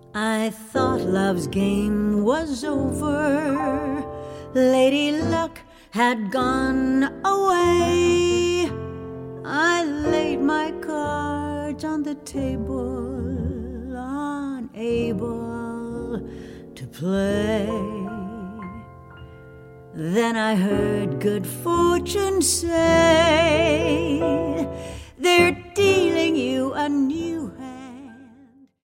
I thought love's game was over. Lady Luck had gone away. I laid my cards on the table, unable to play. Then I heard good fortune say, they're dealing you a new